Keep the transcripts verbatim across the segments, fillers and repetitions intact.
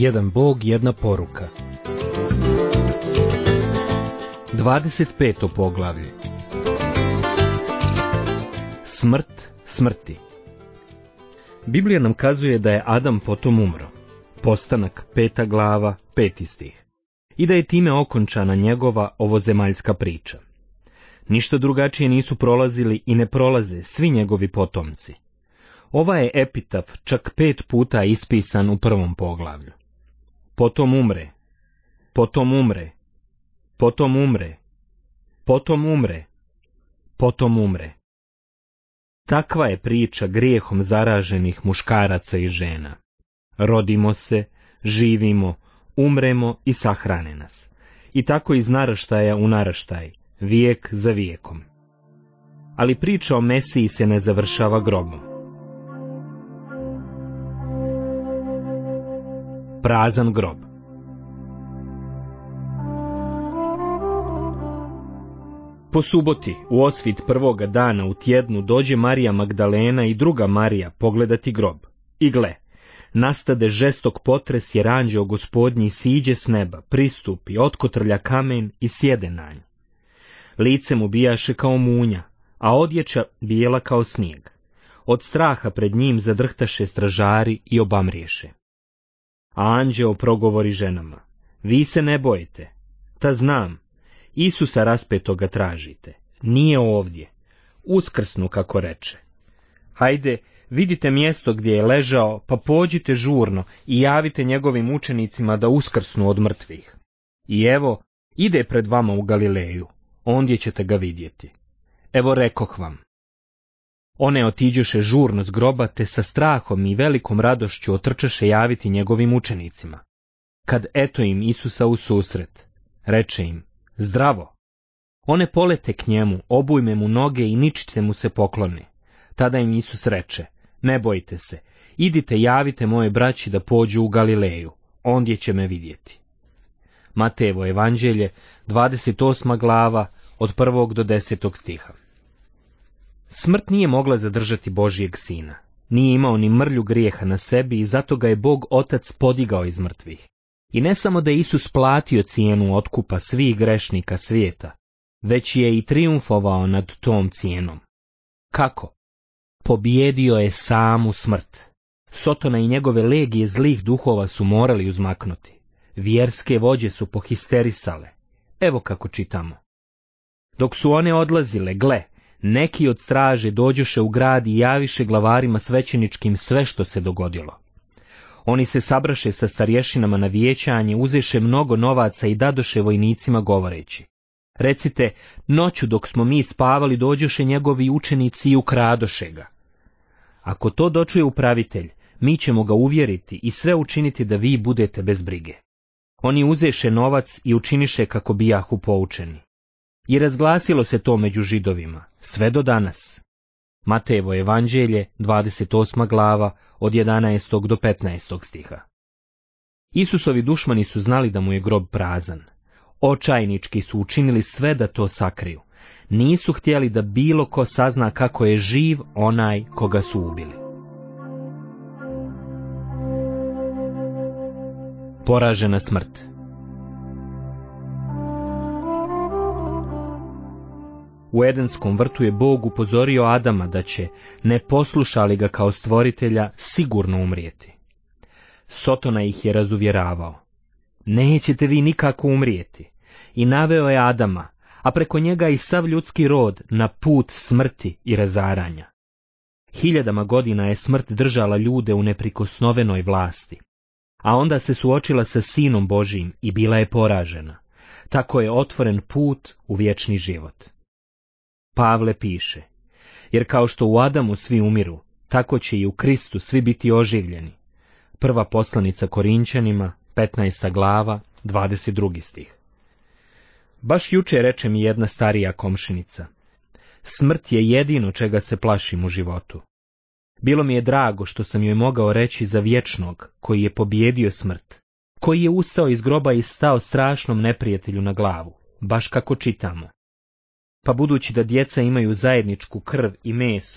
Jedan Bog, jedna poruka. dvadeset peto poglavlje. Smrt smrti. Biblija nam kazuje da je Adam potom umro. Postanak, peta glava, peti stih. I da je time okončana njegova ovozemaljska priča. Ništa drugačije nisu prolazili i ne prolaze svi njegovi potomci. Ova je epitaf čak pet puta ispisan u prvom poglavlju. Potom umre, potom umre, potom umre, potom umre, potom umre. Takva je priča grijehom zaraženih muškaraca i žena. Rodimo se, živimo, umremo i sahrane nas. I tako iz naraštaja u naraštaj, vijek za vijekom. Ali priča o Mesiji se ne završava grobom. Prazan grob. Po suboti, u osvit prvoga dana u tjednu, dođe Marija Magdalena i druga Marija pogledati grob. I gle, nastade žestok potres jer anđeo Gospodnji siđe s neba, pristupi, otkotrlja kamen i sjede na nj. Lice mu bijaše kao munja, a odjeća bijela kao snijeg. Od straha pred njim zadrhtaše stražari i obamriješe. A anđeo progovori ženama: vi se ne bojite, ta znam, Isusa raspetoga tražite, nije ovdje, uskrsnu kako reče. Hajde, vidite mjesto gdje je ležao, pa pođite žurno i javite njegovim učenicima da uskrsnu od mrtvih. I evo, ide pred vama u Galileju, ondje ćete ga vidjeti. Evo rekoh vam. One otiđoše žurno s groba, te sa strahom i velikom radošću otrčaše javiti njegovim učenicima. Kad eto im Isusa u susret, reče im: zdravo. One polete k njemu, obujme mu noge i ničice mu se poklone. Tada im Isus reče: ne bojte se, idite javite moje braći da pođu u Galileju, ondje će me vidjeti. Matejevo evanđelje, dvadeset osma glava, od prvog do desetog stiha. Smrt nije mogla zadržati Božijeg sina. Nije imao ni mrlju grijeha na sebi i zato ga je Bog Otac podigao iz mrtvih. I ne samo da je Isus platio cijenu otkupa svih grešnika svijeta, već je i trijumfovao nad tom cijenom. Kako? Pobjedio je samu smrt. Sotona i njegove legije zlih duhova su morali uzmaknuti. Vjerske vođe su pohisterisale. Evo kako čitamo. Dok su one odlazile, gle, neki od straže dođoše u grad i javiše glavarima svećeničkim sve što se dogodilo. Oni se sabraše sa starješinama na vijećanje, uzeše mnogo novaca i dadoše vojnicima govoreći: recite, noću dok smo mi spavali dođoše njegovi učenici i ukradoše ga. Ako to dočuje upravitelj, mi ćemo ga uvjeriti i sve učiniti da vi budete bez brige. Oni uzeše novac i učiniše kako bijahu poučeni. I razglasilo se to među Židovima, sve do danas. Matejevo evanđelje, dvadeset osma glava, od jedanaestog do petnaestog stiha. Isusovi dušmani su znali da mu je grob prazan. Očajnički su učinili sve da to sakriju. Nisu htjeli da bilo ko sazna kako je živ onaj koga su ubili. Poražena smrt. U Edenskom vrtu je Bog upozorio Adama da će, ne posluša li ga kao stvoritelja, sigurno umrijeti. Sotona ih je razuvjeravao: nećete vi nikako umrijeti. I naveo je Adama, a preko njega i sav ljudski rod, na put smrti i razaranja. Hiljadama godina je smrt držala ljude u neprikosnovenoj vlasti, a onda se suočila sa Sinom Božijim i bila je poražena. Tako je otvoren put u vječni život. Pavle piše: jer kao što u Adamu svi umiru, tako će i u Kristu svi biti oživljeni. Prva poslanica Korinćanima, petnaesta glava, dvadeset drugi stih. Baš juče reče mi jedna starija komšinica: smrt je jedino čega se plašim u životu. Bilo mi je drago što sam joj mogao reći za vječnog koji je pobjedio smrt, koji je ustao iz groba i stao strašnom neprijatelju na glavu, baš kako čitamo. Pa budući da djeca imaju zajedničku krv i meso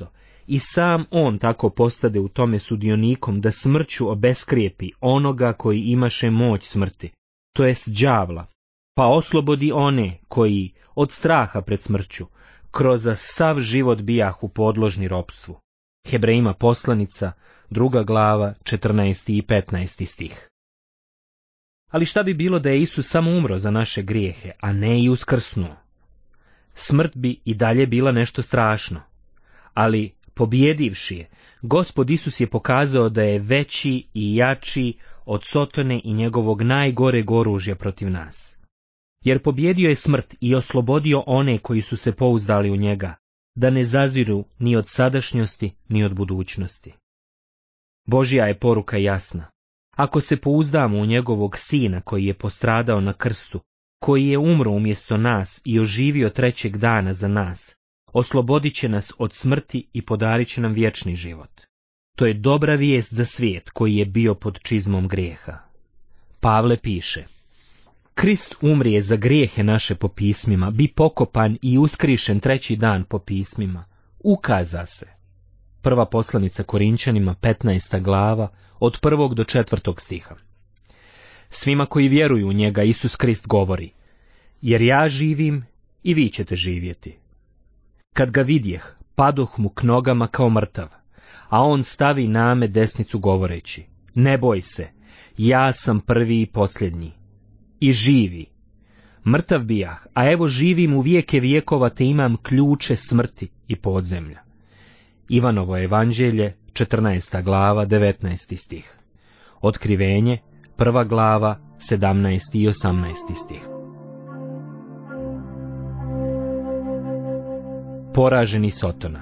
i sam on tako postade u tome sudionikom da smrću obeskrijepi onoga koji imaše moć smrti, to jest đavla, pa oslobodi one koji od straha pred smrću kroz sav život bijahu podložni ropstvu. Hebrejima poslanica, druga glava, četrnaesti i petnaesti stih. Ali šta bi bilo da je Isus samo umro za naše grijehe, a ne i uskrsnuo? Smrt bi i dalje bila nešto strašno, ali pobjedivši je, Gospod Isus je pokazao da je veći i jači od Sotone i njegovog najgoreg oružja protiv nas. Jer pobjedio je smrt i oslobodio one koji su se pouzdali u njega, da ne zaziru ni od sadašnjosti ni od budućnosti. Božja je poruka jasna. Ako se pouzdamo u njegovog sina koji je postradao na krstu, koji je umro umjesto nas i oživio trećeg dana za nas, oslobodit će nas od smrti i podarit će nam vječni život. To je dobra vijest za svijet koji je bio pod čizmom grijeha. Pavle piše: Krist umrije za grijehe naše po pismima, bi pokopan i uskrišen treći dan po pismima. Ukaza se. Prva poslanica Korinčanima, petnaesta glava, od prvog do četvrtog stiha. Svima koji vjeruju u njega Isus Krist govori: jer ja živim i vi ćete živjeti. Kad ga vidjeh, padoh mu k nogama kao mrtav, a on stavi name desnicu govoreći: ne boj se, ja sam prvi i posljednji. I živi. Mrtav bijah, a evo živim u vijeke vijekova, te imam ključe smrti i podzemlja. Ivanovo evanđelje, četrnaesta glava, devetnaesti stih. Otkrivenje, prva glava, sedamnaesti i osamnaesti stih. Poraženi Sotona.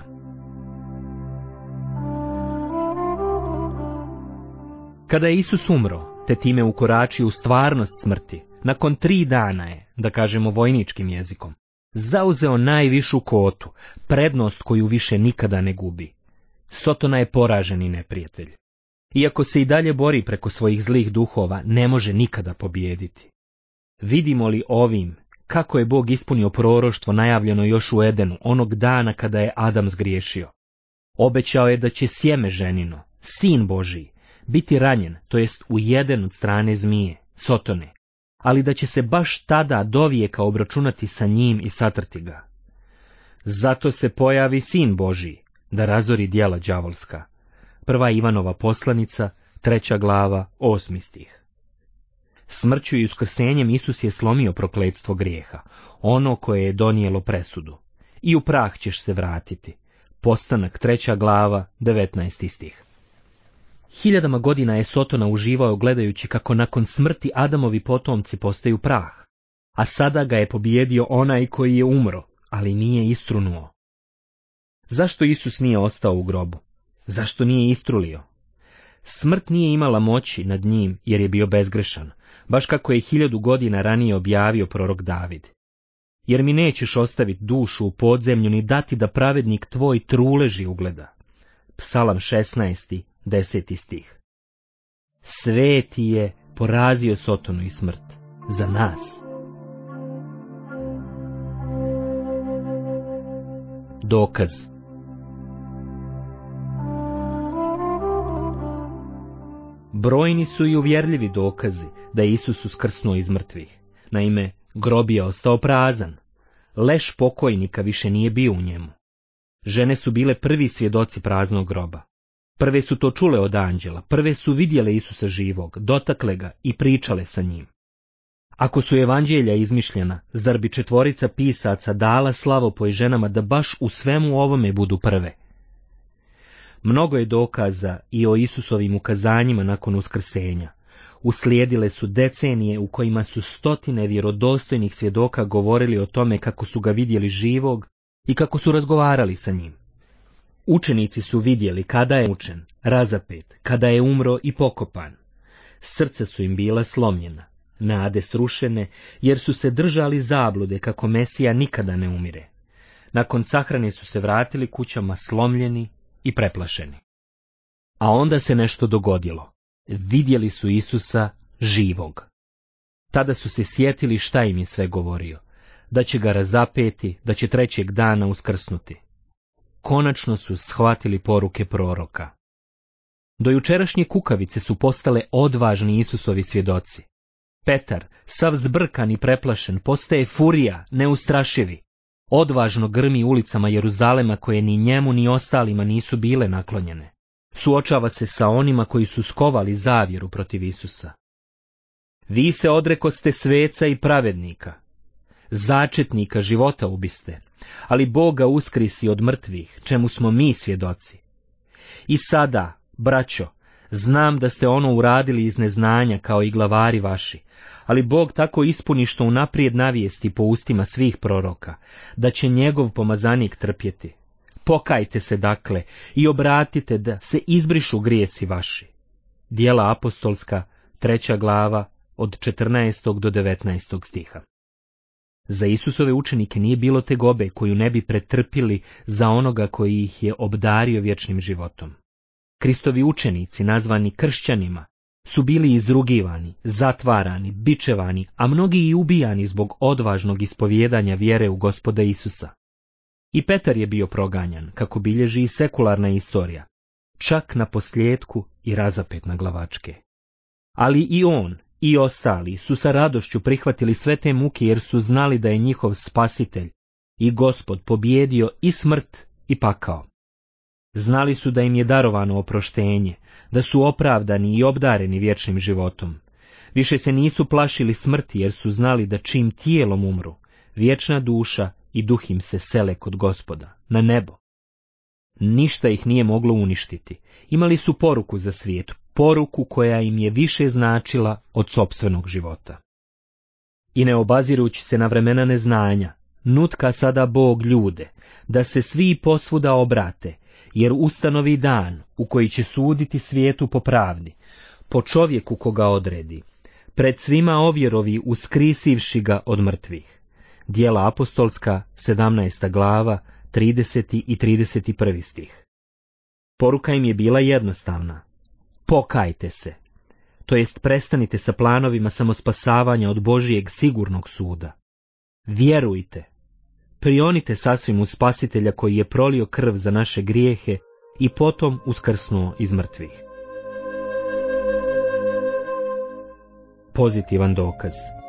Kada je Isus umro, te time ukoračio u stvarnost smrti, nakon tri dana je, da kažemo vojničkim jezikom, zauzeo najvišu kotu, prednost koju više nikada ne gubi. Sotona je poraženi neprijatelj. Iako se i dalje bori preko svojih zlih duhova, ne može nikada pobijediti. Vidimo li ovim kako je Bog ispunio proroštvo najavljeno još u Edenu, onog dana kada je Adam zgriješio? Obećao je da će sjeme ženino, sin Božiji, biti ranjen, to jest ujeden od strane zmije, Sotone, ali da će se baš tada dovijeka obračunati sa njim i satrti ga. Zato se pojavi sin Božiji, da razori djela đavolska. Prva Ivanova poslanica, treća glava, osmi stih. Smrću i uskrsenjem Isus je slomio prokletstvo grijeha, ono koje je donijelo presudu. I u prah ćeš se vratiti. Postanak, treća glava, devetnaesti stih. Hiljadama godina je Sotona uživao gledajući kako nakon smrti Adamovi potomci postaju prah, a sada ga je pobijedio onaj koji je umro, ali nije istrunuo. Zašto Isus nije ostao u grobu? Zašto nije istrulio? Smrt nije imala moći nad njim jer je bio bezgrešan, baš kako je hiljadu godina ranije objavio prorok David. Jer mi nećeš ostaviti dušu u podzemlju ni dati da pravednik tvoj truleži ugleda. Psalam šesnaesti, deseti stih. Sveti je porazio Sotonu i smrt za nas. Dokaz. Brojni su i uvjerljivi dokazi da je Isus uskrsnuo iz mrtvih. Naime, grob je ostao prazan. Leš pokojnika više nije bio u njemu. Žene su bile prvi svjedoci praznog groba. Prve su to čule od anđela, prve su vidjele Isusa živog, dotakle ga i pričale sa njim. Ako su evanđelja izmišljena, zar bi četvorica pisaca dala slavopoj ženama da baš u svemu ovome budu prve? Mnogo je dokaza i o Isusovim ukazanjima nakon uskrsenja. Uslijedile su decenije u kojima su stotine vjerodostojnih svjedoka govorili o tome kako su ga vidjeli živog i kako su razgovarali sa njim. Učenici su vidjeli kada je mučen, razapet, kada je umro i pokopan. Srca su im bila slomljena, nade srušene, jer su se držali zablude kako Mesija nikada ne umire. Nakon sahrane su se vratili kućama slomljeni i preplašeni. A onda se nešto dogodilo. Vidjeli su Isusa živog. Tada su se sjetili šta im je sve govorio, da će ga razapeti, da će trećeg dana uskrsnuti. konačno su shvatili poruke proroka. Dojučerašnje kukavice su postale odvažni Isusovi svjedoci. Petar, sav zbrkan i preplašen, postaje furija, neustrašivi. Odvažno grmi ulicama Jeruzalema koje ni njemu ni ostalima nisu bile naklonjene. Suočava se sa onima koji su skovali zavjeru protiv Isusa. Vi se odrekoste sveca i pravednika, začetnika života ubiste, ali Boga uskrisi od mrtvih, čemu smo mi svjedoci. I sada, braćo, znam da ste ono uradili iz neznanja kao i glavari vaši, ali Bog tako ispuni što unaprijed navijesti po ustima svih proroka, da će njegov pomazanik trpjeti. Pokajte se dakle i obratite da se izbrišu grijesi vaši. Djela apostolska, treća glava, od četrnaestog do devetnaestog stiha. Za Isusove učenike nije bilo tegobe koju ne bi pretrpili za onoga koji ih je obdario vječnim životom. Kristovi učenici, nazvani kršćanima, su bili izrugivani, zatvarani, bičevani, a mnogi i ubijani zbog odvažnog ispovjedanja vjere u Gospoda Isusa. I Petar je bio proganjan, kako bilježi i sekularna istorija, čak na posljedku i razapet na glavačke. Ali i on i ostali su sa radošću prihvatili sve te muke jer su znali da je njihov spasitelj i Gospod pobjedio i smrt i pakao. Znali su da im je darovano oproštenje, da su opravdani i obdareni vječnim životom. Više se nisu plašili smrti jer su znali da čim tijelom umru, vječna duša i duh im se sele kod Gospoda, na nebo. Ništa ih nije moglo uništiti. Imali su poruku za svijet, poruku koja im je više značila od sopstvenog života. I ne obazirući se na vremena neznanja, nutka sada Bog ljude, da se svi posvuda obrate, jer ustanovi dan u koji će suditi svijetu po pravdi, po čovjeku koga odredi, pred svima ovjerovi uskrisivši ga od mrtvih. Djela apostolska, sedamnaesta glava, trideseti i trideset prvi stih. Poruka im je bila jednostavna. Pokajte se, to jest prestanite sa planovima samospasavanja od Božijeg sigurnog suda. Vjerujte, prionite sasvim u Spasitelja koji je prolio krv za naše grijehe i potom uskrsnuo iz mrtvih. Pozitivan dokaz.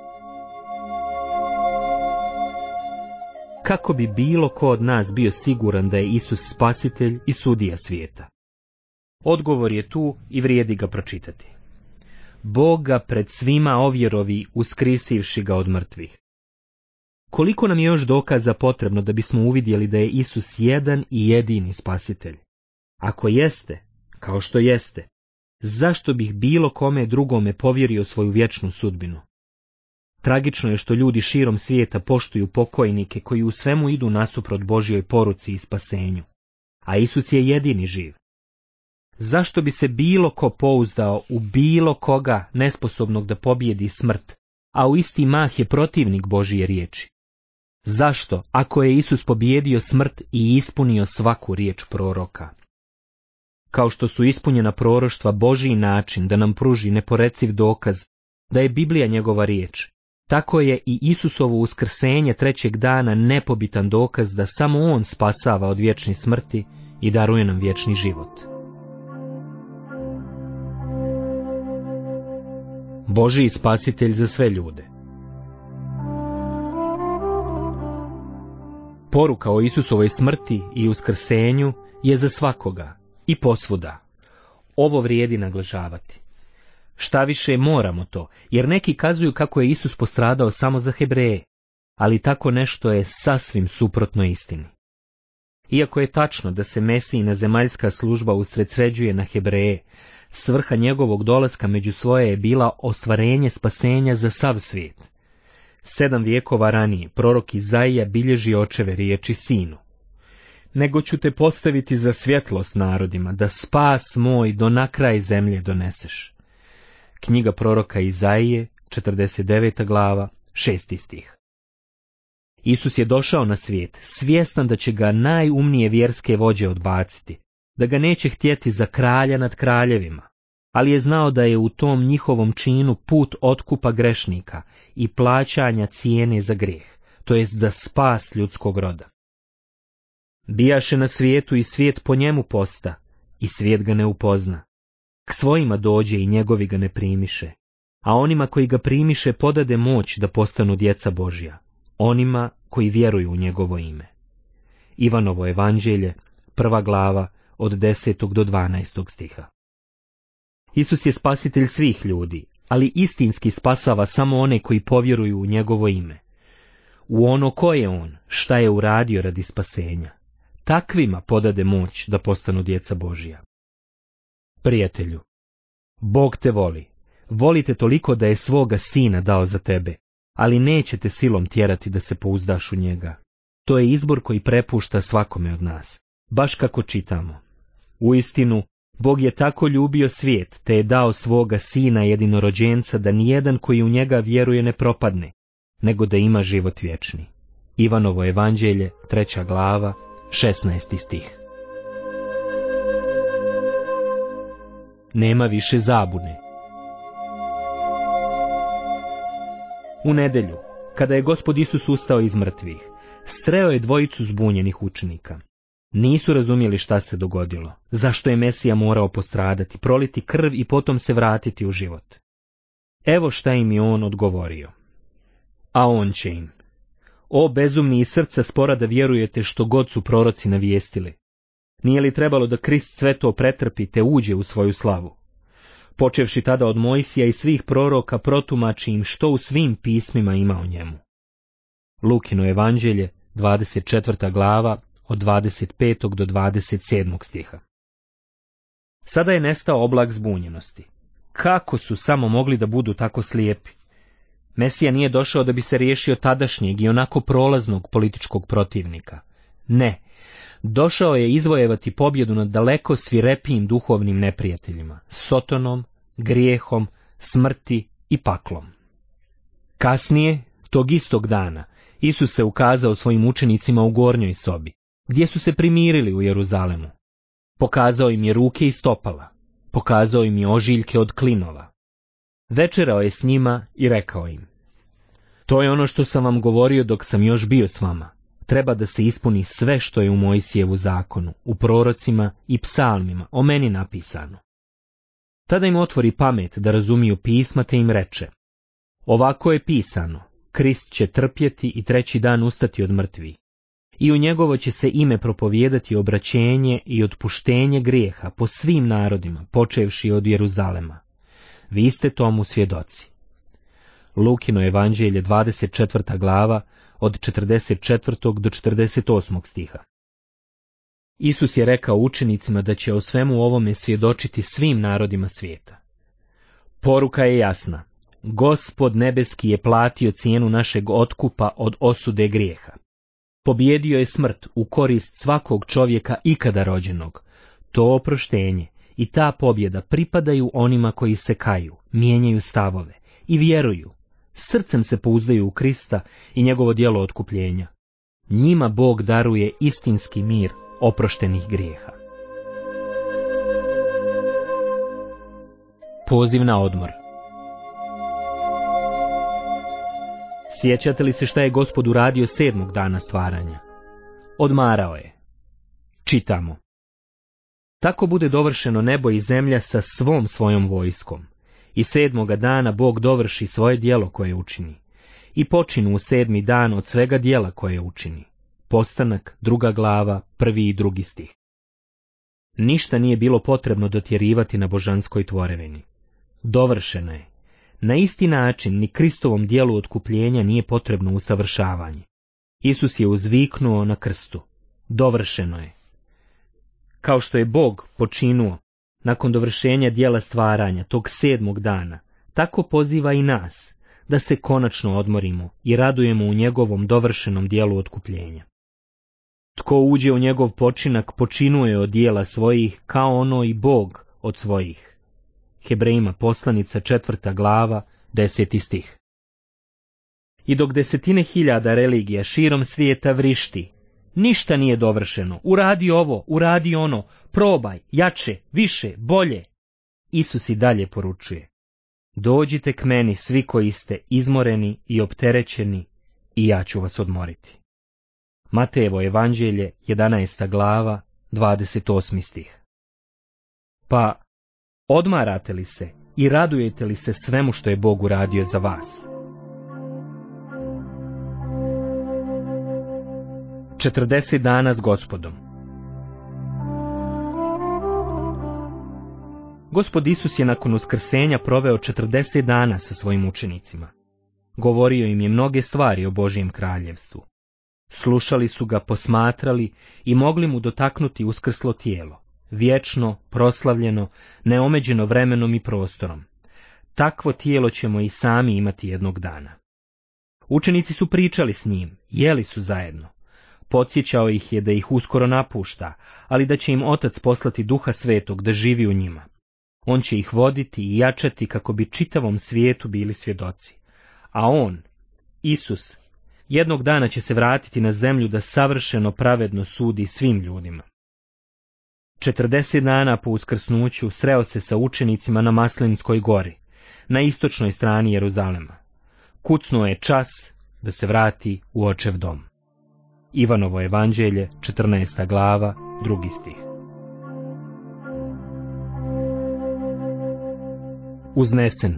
Kako bi bilo ko od nas bio siguran da je Isus spasitelj i sudija svijeta? Odgovor je tu i vrijedi ga pročitati. Bog ga pred svima ovjerovi uskrisivši ga od mrtvih. Koliko nam je još dokaza potrebno da bismo uvidjeli da je Isus jedan i jedini spasitelj? Ako jeste, kao što jeste, zašto bih bilo kome drugome povjerio svoju vječnu sudbinu? Tragično je što ljudi širom svijeta poštuju pokojnike koji u svemu idu nasuprot Božjoj poruci i spasenju, a Isus je jedini živ. Zašto bi se bilo ko pouzdao u bilo koga nesposobnog da pobjedi smrt, a u isti mah je protivnik Božje riječi? Zašto, ako je Isus pobjedio smrt i ispunio svaku riječ proroka? Kao što su ispunjena proroštva Božji način da nam pruži neporeciv dokaz da je Biblija njegova riječ, tako je i Isusovo uskrsenje trećeg dana nepobitan dokaz da samo on spasava od vječne smrti i daruje nam vječni život. Božji spasitelj za sve ljude. Poruka o Isusovoj smrti i uskrsenju je za svakoga i posvuda. Ovo vrijedi naglašavati. Šta više moramo to, jer neki kazuju kako je Isus postradao samo za Hebreje, ali tako nešto je sasvim suprotno istini. Iako je tačno da se Mesijina zemaljska služba usredsređuje na Hebreje, svrha njegovog dolaska među svoje je bila ostvarenje spasenja za sav svijet. Sedam vijekova ranije prorok Izaija bilježi očeve riječi sinu. Nego ću te postaviti za svjetlost narodima, da spas moj do na kraj zemlje doneseš. Knjiga proroka Izaije, četrdeset deveta glava, šesti stih. Isus je došao na svijet, svjestan da će ga najumnije vjerske vođe odbaciti, da ga neće htjeti za kralja nad kraljevima, ali je znao da je u tom njihovom činu put otkupa grešnika i plaćanja cijene za grijeh, to jest za spas ljudskog roda. Bijaše na svijetu i svijet po njemu posta, i svijet ga ne upozna. K svojima dođe i njegovi ga ne primiše, a onima koji ga primiše podade moć da postanu djeca Božja, onima koji vjeruju u njegovo ime. Ivanovo evanđelje, prva glava, od desetog do dvanaestog stiha. Isus je spasitelj svih ljudi, ali istinski spasava samo one koji povjeruju u njegovo ime. U ono ko je on, šta je uradio radi spasenja. Takvima podade moć da postanu djeca Božja. Prijatelju, Bog te voli. Volite toliko da je svoga sina dao za tebe, ali neće te silom tjerati da se pouzdaš u njega. To je izbor koji prepušta svakome od nas, baš kako čitamo. Uistinu, Bog je tako ljubio svijet, te je dao svoga sina jedinorođenca da nijedan koji u njega vjeruje ne propadne, nego da ima život vječni. Ivanovo evanđelje, treća glava, šesnaesti stih. Nema više zabune. U nedjelju, kada je Gospod Isus ustao iz mrtvih, sreo je dvojicu zbunjenih učenika. Nisu razumjeli šta se dogodilo, zašto je Mesija morao postradati, proliti krv i potom se vratiti u život. Evo šta im je on odgovorio. A on će im: O bezumni i srca spora da vjerujete što god su proroci navijestili. Nije li trebalo da Krist sve to pretrpi te uđe u svoju slavu? Počevši tada od Mojsija i svih proroka protumači im što u svim pismima ima o njemu. Lukino evanđelje, dvadeset četvrta glava, od dvadeset petog do dvadeset sedmog stiha. Sada je nestao oblak zbunjenosti. Kako su samo mogli da budu tako slijepi? Mesija nije došao da bi se riješio tadašnjeg i onako prolaznog političkog protivnika. Ne, došao je izvojevati pobjedu nad daleko svirepijim duhovnim neprijateljima, Sotonom, grijehom, smrti i paklom. Kasnije, tog istog dana, Isus se ukazao svojim učenicima u gornjoj sobi, gdje su se primirili u Jeruzalemu. Pokazao im je ruke i stopala, pokazao im je ožiljke od klinova. Večerao je s njima i rekao im: To je ono što sam vam govorio dok sam još bio s vama. Treba da se ispuni sve što je u Mojsijevu zakonu, u prorocima i psalmima o meni napisano. Tada im otvori pamet da razumiju pisma, te im reče: Ovako je pisano, Krist će trpjeti i treći dan ustati od mrtvih. I u njegovo će se ime propovijedati obraćenje i otpuštenje grijeha po svim narodima, počevši od Jeruzalema. Vi ste tomu svjedoci. Lukino evanđelje, dvadeset četvrta glava, od četrdeset četvrtog do četrdeset osmog stiha. Isus je rekao učenicima da će o svemu ovome svjedočiti svim narodima svijeta. Poruka je jasna. Gospod nebeski je platio cijenu našeg otkupa od osude grijeha. Pobjedio je smrt u korist svakog čovjeka ikada rođenog. To oproštenje i ta pobjeda pripadaju onima koji se kaju, mijenjaju stavove i vjeruju, srcem se pouzdaju u Krista i njegovo djelo otkupljenja. Njima Bog daruje istinski mir oproštenih grijeha. Poziv na odmor. Sjećate li se šta je Gospod uradio sedmog dana stvaranja? Odmarao je. Čitamo: Tako bude dovršeno nebo i zemlja sa svom svojom vojskom. I sedmoga dana Bog dovrši svoje djelo koje učini. I počinu u sedmi dan od svega djela koje učini. Postanak, druga glava, prvi i drugi stih. Ništa nije bilo potrebno dotjerivati na božanskoj tvorevini. Dovršeno je. Na isti način ni Kristovom djelu otkupljenja nije potrebno usavršavanje. Isus je uzviknuo na krstu: Dovršeno je. Kao što je Bog počinuo nakon dovršenja djela stvaranja tog sedmog dana, tako poziva i nas da se konačno odmorimo i radujemo u njegovom dovršenom djelu otkupljenja. Tko uđe u njegov počinak, počinuje od djela svojih kao ono i Bog od svojih. Hebrejima poslanica, četvrta glava, deseti stih. I dok desetine hiljada religija širom svijeta vrišti: Ništa nije dovršeno, uradi ovo, uradi ono, probaj, jače, više, bolje. Isus i dalje poručuje: Dođite k meni svi koji ste izmoreni i opterećeni, i ja ću vas odmoriti. Matejevo evanđelje, jedanaesta glava, dvadeset osmi stih. Pa, odmarate li se i radujete li se svemu što je Bog uradio za vas? četrdeset dana s Gospodom. Gospod Isus je nakon uskrsenja proveo četrdeset dana sa svojim učenicima. Govorio im je mnoge stvari o Božjem kraljevstvu. Slušali su ga, posmatrali i mogli mu dotaknuti uskrslo tijelo, vječno, proslavljeno, neomeđeno vremenom i prostorom. Takvo tijelo ćemo i sami imati jednog dana. Učenici su pričali s njim, jeli su zajedno. Podsjećao ih je da ih uskoro napušta, ali da će im Otac poslati Duha Svetog da živi u njima. On će ih voditi i jačati kako bi čitavom svijetu bili svjedoci. A on, Isus, jednog dana će se vratiti na zemlju da savršeno pravedno sudi svim ljudima. četrdeset dana po uskrsnuću sreo se sa učenicima na Maslinskoj gori, na istočnoj strani Jeruzalema. Kucnuo je čas da se vrati u Očev dom. Ivanovo evanđelje, četrnaesta glava, drugi stih. Uznesen.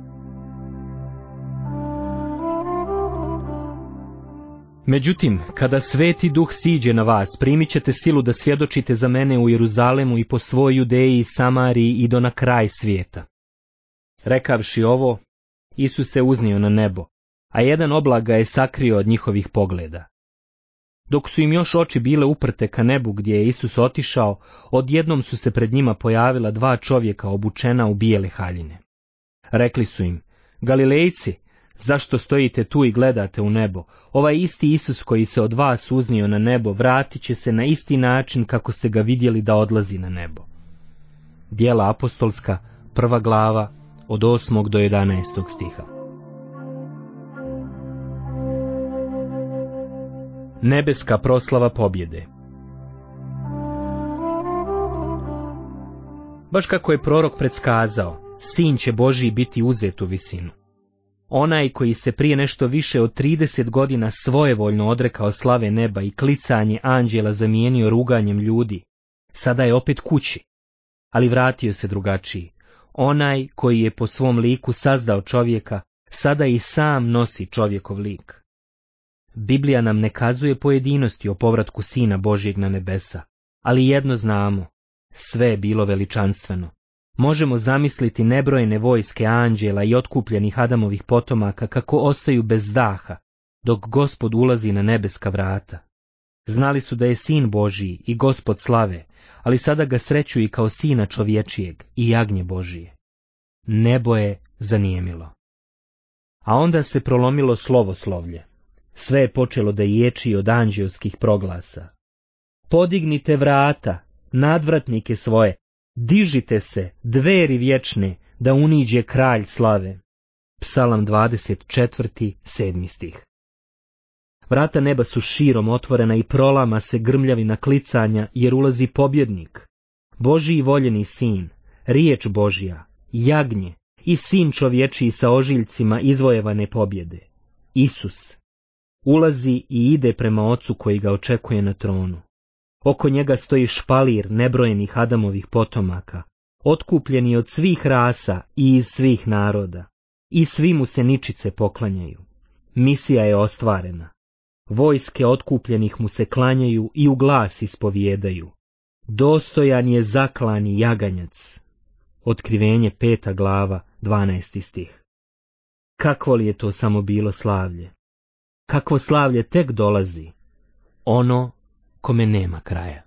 Međutim, kada Sveti Duh siđe na vas, primit ćete silu da svjedočite za mene u Jeruzalemu i po svoj Judeji, Samariji i do na kraj svijeta. Rekavši ovo, Isus se uznio na nebo, a jedan oblak ga je sakrio od njihovih pogleda. Dok su im još oči bile uprte ka nebu gdje je Isus otišao, odjednom su se pred njima pojavila dva čovjeka obučena u bijele haljine. Rekli su im, Galilejci, zašto stojite tu i gledate u nebo? Ovaj isti Isus koji se od vas uznio na nebo vratit će se na isti način kako ste ga vidjeli da odlazi na nebo. Djela apostolska, prva glava, od osmog do jedanaestog stiha. Nebeska proslava pobjede. Baš kako je prorok predskazao, Sin će Božji biti uzet u visinu. Onaj koji se prije nešto više od trideset godina svojevoljno odrekao slave neba i klicanje anđela zamijenio ruganjem ljudi, sada je opet kući, ali vratio se drugačiji. Onaj koji je po svom liku sazdao čovjeka, sada i sam nosi čovjekov lik. Biblija nam ne kazuje pojedinosti o povratku Sina Božjeg na nebesa, ali jedno znamo, sve je bilo veličanstveno. Možemo zamisliti nebrojene vojske anđela i otkupljenih Adamovih potomaka kako ostaju bez daha, dok Gospod ulazi na nebeska vrata. Znali su da je Sin Božji i Gospod slave, ali sada ga sreću i kao Sina čovječijeg i jagnje Božije. Nebo je zanijemilo. A onda se prolomilo slovoslovlje. Sve je počelo da ječi od anđelskih proglasa. Podignite vrata, nadvratnike svoje, dižite se, dveri vječne, da uniđe kralj slave. Psalam dvadeset četvrti, sedmi stih. Vrata neba su širom otvorena i prolama se grmljavina klicanja, jer ulazi pobjednik. Božji voljeni sin, riječ Božja, jagnje i sin čovječiji sa ožiljcima izvojevane pobjede. Isus ulazi i ide prema Ocu koji ga očekuje na tronu. Oko njega stoji špalir nebrojenih Adamovih potomaka, otkupljeni od svih rasa i iz svih naroda. I svi mu se ničice poklanjaju. Misija je ostvarena. Vojske otkupljenih mu se klanjaju i u glas ispovijedaju. Dostojan je zaklani jaganjac. Otkrivenje peta glava, dvanaesti stih. Kakvo li je to samo bilo slavlje? Kakvo slavlje tek dolazi? Ono kome nema kraja.